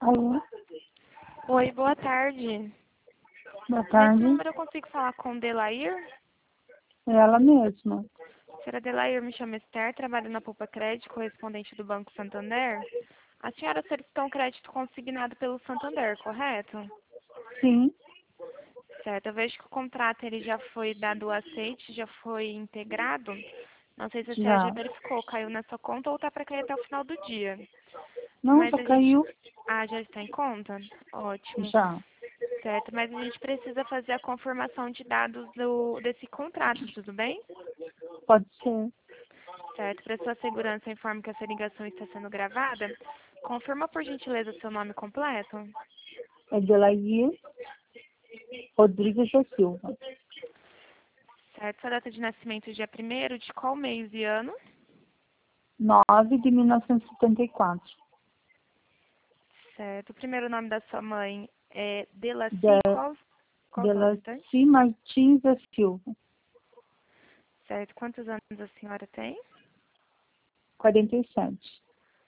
Alô, Oi, boa tarde. boa Nesse tarde. número eu consigo falar com Delair? É ela mesma. Senhora Delair, me chamo Esther, trabalho na Poupa Crédito, correspondente do Banco Santander. A senhora solicitou um crédito consignado pelo Santander, correto? Sim, Certo, eu vejo que o contrato ele já foi dado o aceite, já foi integrado. Não sei se a senhora já já. verificou, caiu na sua conta ou está para cair até o final do dia. Não, Mas já a gente... caiu. Ah, já está em conta? Ótimo. Já. Certo, mas a gente precisa fazer a confirmação de dados desse contrato, tudo bem? Pode ser. Certo, para sua segurança, informo que essa ligação está sendo gravada. Confirma, por gentileza, seu nome completo. É Delair Rodrigues da Silva. Certo, sua data de nascimento, dia 1º, de qual mês e ano? 9 de 1974. Certo, o primeiro nome da sua mãe é De, Delacy, qual só o restante? Delaci Martins da Silva. Certo, quantos anos a senhora tem? 47.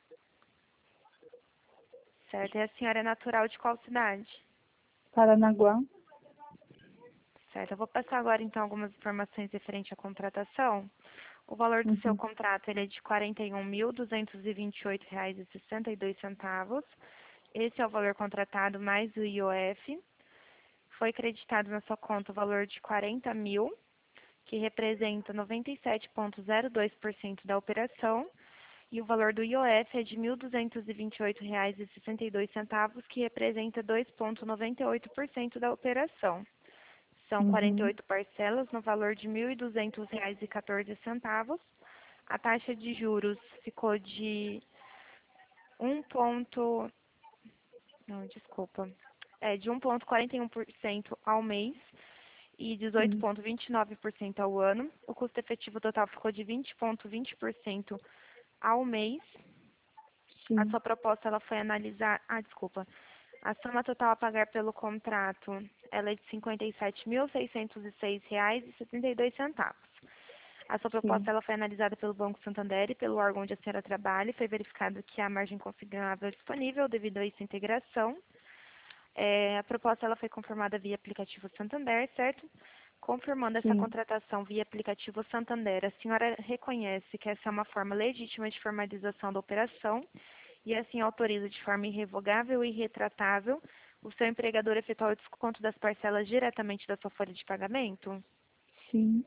Certo, e a senhora é natural de qual cidade? Paranaguá. Certo, eu vou passar agora então algumas informações referente à contratação. O valor do seu Uhum. contrato ele é de R$ 41.228,62. Esse é o valor contratado mais o IOF. Foi creditado na sua conta o valor de 40 mil, que representa 97,02% da operação. E o valor do IOF é de R$ 1.228,62, que representa 2,98% da operação. São Uhum. 48 parcelas no valor de R$ 1.200,14. A taxa de juros ficou de 1 ponto, não, desculpa, de 1,41% ao mês e Sim. 18,29% ao ano. O custo efetivo total ficou de 20,20% ao mês. A Sim. sua proposta ela foi analisar, desculpa. A soma total a pagar pelo contrato ela é de R$ 57.606,72. A sua Sim. proposta ela foi analisada pelo Banco Santander e pelo órgão onde a senhora trabalha e foi verificado que a margem consignável disponível devido a essa integração. A proposta ela foi confirmada via aplicativo Santander, certo? Confirmando essa Sim. contratação via aplicativo Santander, a senhora reconhece que essa é uma forma legítima de formalização da operação e assim autoriza de forma irrevogável e retratável o seu empregador a efetuar o desconto das parcelas diretamente da sua folha de pagamento? Sim.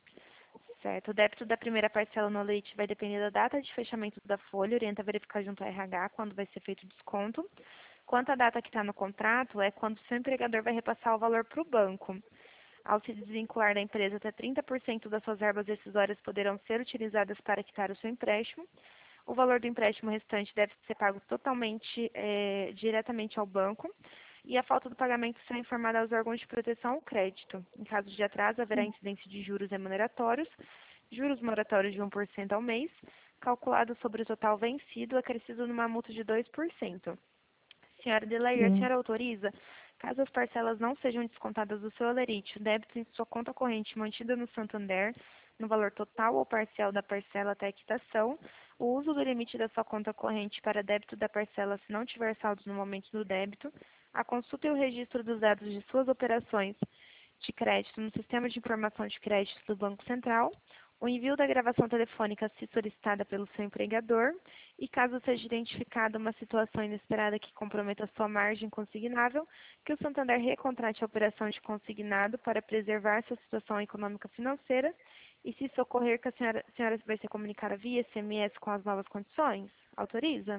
Certo. O débito da primeira parcela no leite vai depender da data de fechamento da folha, orienta a verificar junto ao RH quando vai ser feito o desconto. Quanto à data que está no contrato, é quando o seu empregador vai repassar o valor para o banco. Ao se desvincular da empresa, até 30% das suas verbas decisórias poderão ser utilizadas para quitar o seu empréstimo. O valor do empréstimo restante deve ser pago totalmente, diretamente ao banco. E a falta do pagamento será informada aos órgãos de proteção ao crédito. Em caso de atraso, haverá incidência de juros remuneratórios, juros moratórios de 1% ao mês, calculado sobre o total vencido, acrescido numa multa de 2%. Senhora Delair, a Sim. senhora autoriza, caso as parcelas não sejam descontadas do seu holerite, o débito em sua conta corrente mantida no Santander, no valor total ou parcial da parcela até a quitação, o uso do limite da sua conta corrente para débito da parcela se não tiver saldos no momento do débito, a consulta e o registro dos dados de suas operações de crédito no Sistema de Informação de Crédito do Banco Central, o envio da gravação telefônica se solicitada pelo seu empregador e, caso seja identificada uma situação inesperada que comprometa a sua margem consignável, que o Santander recontrate a operação de consignado para preservar sua situação econômica financeira e, se isso ocorrer, que a senhora vai ser comunicada via SMS com as novas condições? Autoriza?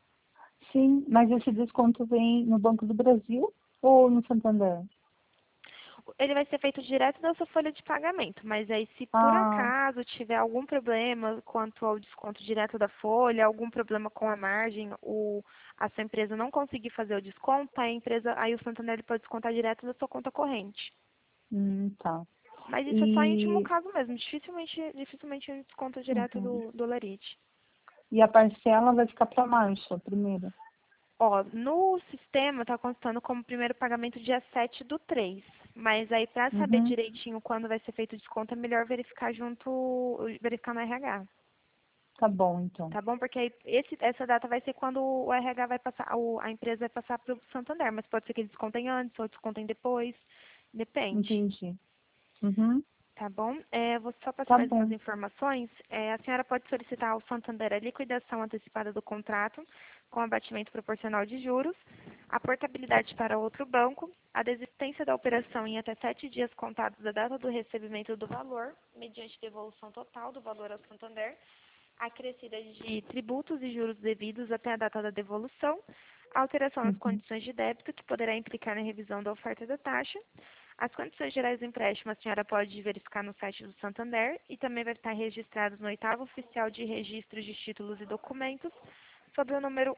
Sim. Mas esse desconto vem no Banco do Brasil ou no Santander? Ele vai ser feito direto da sua folha de pagamento, mas aí se por Ah, acaso tiver algum problema quanto ao desconto direto da folha, algum problema com a margem, a sua empresa não conseguir fazer o desconto, aí o Santander ele pode descontar direto da sua conta corrente. tá. Mas isso é só em último E, caso mesmo, dificilmente ele desconta direto uhum. do Lerite. E a parcela vai ficar para março, a primeira. Ó, no sistema está constando como primeiro pagamento dia 7/3. Mas aí para saber Uhum. direitinho quando vai ser feito o desconto, é melhor verificar verificar no RH. Tá bom, então. Tá bom? Porque aí essa data vai ser quando o RH vai passar, a empresa vai passar para o Santander, mas pode ser que eles descontem antes ou descontem depois, depende. Entendi. Uhum. Tá bom? Vou só passar Tá mais umas bom. informações. A senhora pode solicitar ao Santander a liquidação antecipada do contrato com abatimento proporcional de juros, a portabilidade para outro banco, a desistência da operação em até 7 dias contados da data do recebimento do valor, mediante devolução total do valor ao Santander, acrescida de tributos e juros devidos até a data da devolução, alteração nas Uhum. condições de débito, que poderá implicar na revisão da oferta da taxa. As condições gerais do empréstimo a senhora pode verificar no site do Santander e também vai estar registrados no 8º Oficial de Registros de Títulos e Documentos, sob o número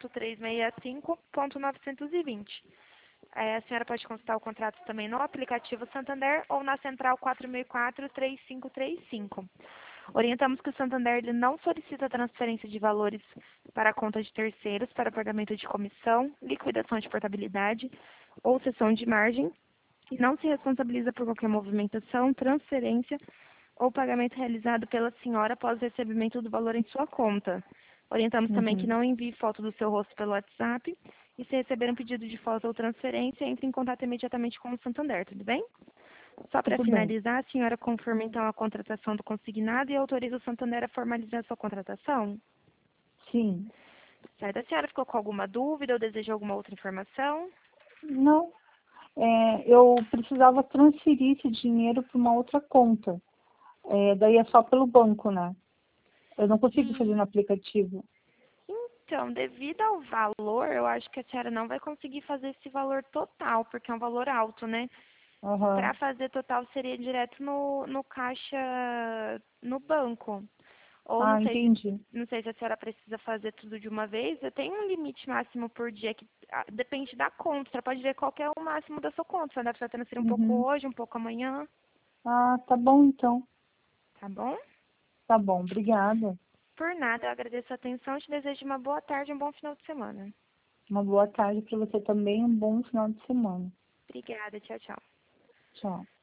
1.365.920. A senhora pode consultar o contrato também no aplicativo Santander ou na central 4004-3535. Orientamos que o Santander ele não solicita transferência de valores para a conta de terceiros para pagamento de comissão, liquidação de portabilidade ou cessão de margem e não se responsabiliza por qualquer movimentação, transferência ou pagamento realizado pela senhora após o recebimento do valor em sua conta. Orientamos também que Uhum. não envie foto do seu rosto pelo WhatsApp e se receber um pedido de foto ou transferência, entre em contato imediatamente com o Santander, tudo bem? Só para Tudo bem. finalizar, a senhora confirma então a contratação do consignado e autoriza o Santander a formalizar a sua contratação? Sim. Certo. A senhora ficou com alguma dúvida ou deseja alguma outra informação? Não. Eu precisava transferir esse dinheiro para uma outra conta. Daí é só pelo banco, né? Eu não consigo fazer no Hum, aplicativo. Então, devido ao valor, eu acho que a senhora não vai conseguir fazer esse valor total, porque é um valor alto, né? Para Aham. fazer total seria direto no caixa, no banco. Ou Ah, entendi. não sei se a senhora precisa fazer tudo de uma vez. Eu tenho um limite máximo por dia que depende da conta. Você pode ver qual que é o máximo da sua conta. Você dá para transferir um pouco Uhum. hoje, um pouco amanhã, Ah, tá bom então. tá bom? Tá bom, obrigada. Por nada, eu agradeço a atenção e te desejo uma boa tarde e um bom final de semana. Uma boa tarde para você também, um bom final de semana. Obrigada, tchau, tchau. Tchau.